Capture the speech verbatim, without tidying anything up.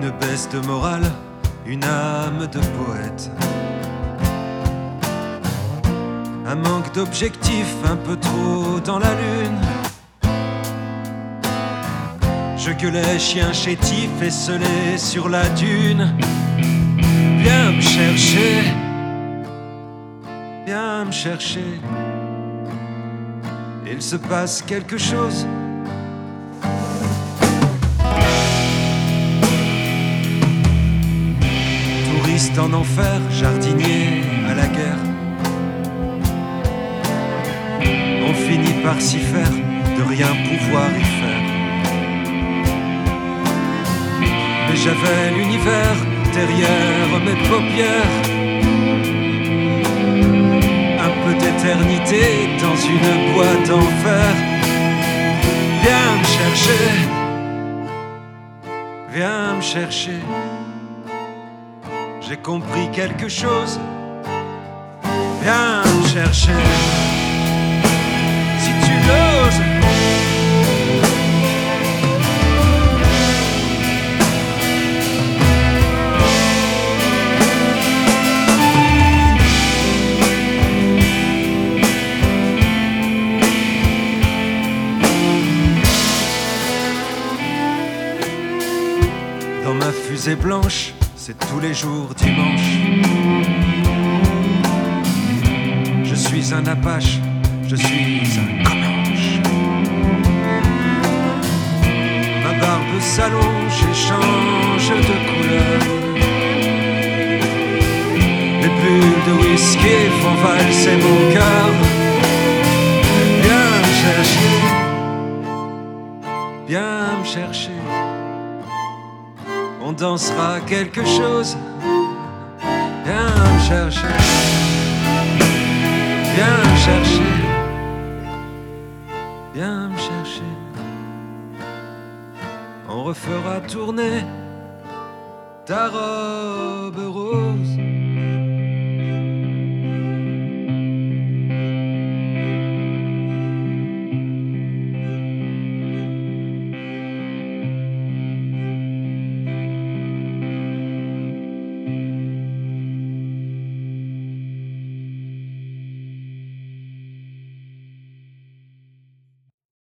Une baisse de morale, une âme de poète. Un manque d'objectif, un peu trop dans la lune. Je gueulais chien chétif, esselé sur la dune. Viens me chercher, viens me chercher. Il se passe quelque chose. Touriste en enfer, jardinier à la guerre. On finit par s'y faire, de rien pouvoir y faire. Mais j'avais l'univers derrière mes paupières. Un peu d'éternité dans une boîte en fer. Viens me chercher, viens me chercher. J'ai compris quelque chose. Viens me chercher, si tu l'oses. Dans ma fusée blanche, c'est tous les jours dimanche. Je suis un apache, je suis un comanche. Ma barbe s'allonge et change de couleur. Les bulles de whisky font valser mon cœur. Viens me chercher, viens me chercher. On dansera quelque chose. Viens me chercher, viens me chercher, viens me chercher. On refera tourner ta robe rose.